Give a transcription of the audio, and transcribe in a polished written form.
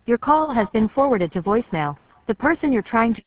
Your call has been forwarded to voicemail. The person you're trying to